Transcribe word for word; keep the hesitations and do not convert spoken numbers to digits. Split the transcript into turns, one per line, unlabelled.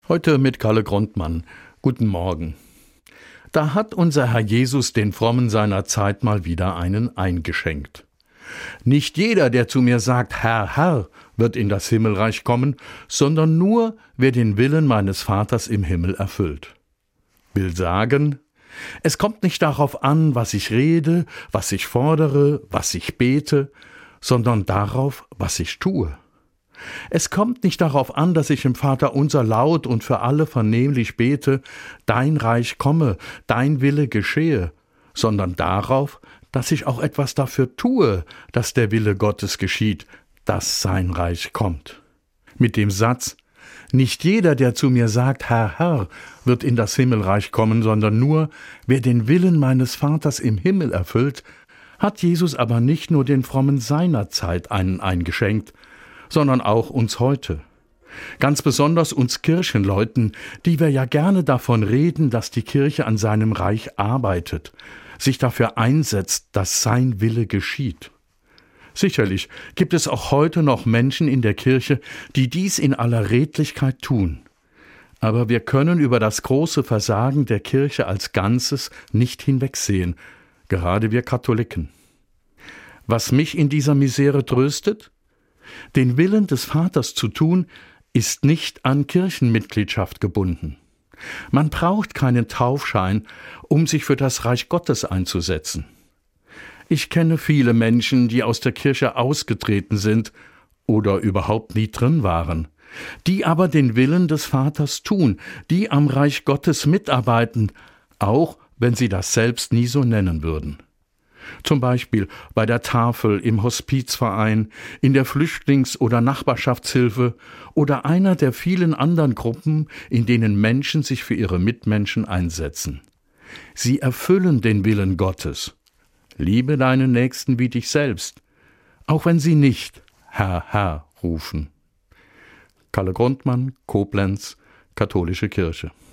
Heute mit Kalle Grundmann. Guten Morgen. Da hat unser Herr Jesus den Frommen seiner Zeit mal wieder einen eingeschenkt. Nicht jeder, der zu mir sagt, Herr, Herr, wird in das Himmelreich kommen, sondern nur, wer den Willen meines Vaters im Himmel erfüllt. Will sagen, es kommt nicht darauf an, was ich rede, was ich fordere, was ich bete, sondern darauf, was ich tue. Es kommt nicht darauf an, dass ich im Vaterunser laut und für alle vernehmlich bete, dein Reich komme, dein Wille geschehe, sondern darauf, dass ich auch etwas dafür tue, dass der Wille Gottes geschieht, dass sein Reich kommt. Mit dem Satz, nicht jeder, der zu mir sagt, Herr, Herr, wird in das Himmelreich kommen, sondern nur, wer den Willen meines Vaters im Himmel erfüllt, hat Jesus aber nicht nur den Frommen seiner Zeit einen eingeschenkt, sondern auch uns heute. Ganz besonders uns Kirchenleuten, die wir ja gerne davon reden, dass die Kirche an seinem Reich arbeitet, sich dafür einsetzt, dass sein Wille geschieht. Sicherlich gibt es auch heute noch Menschen in der Kirche, die dies in aller Redlichkeit tun. Aber wir können über das große Versagen der Kirche als Ganzes nicht hinwegsehen, gerade wir Katholiken. Was mich in dieser Misere tröstet? Den Willen des Vaters zu tun, ist nicht an Kirchenmitgliedschaft gebunden. Man braucht keinen Taufschein, um sich für das Reich Gottes einzusetzen. Ich kenne viele Menschen, die aus der Kirche ausgetreten sind oder überhaupt nie drin waren, die aber den Willen des Vaters tun, die am Reich Gottes mitarbeiten, auch wenn sie das selbst nie so nennen würden. Zum Beispiel bei der Tafel, im Hospizverein, in der Flüchtlings- oder Nachbarschaftshilfe oder einer der vielen anderen Gruppen, in denen Menschen sich für ihre Mitmenschen einsetzen. Sie erfüllen den Willen Gottes. Liebe deinen Nächsten wie dich selbst, auch wenn sie nicht Herr, Herr rufen. Kalle Grundmann, Koblenz, Katholische Kirche.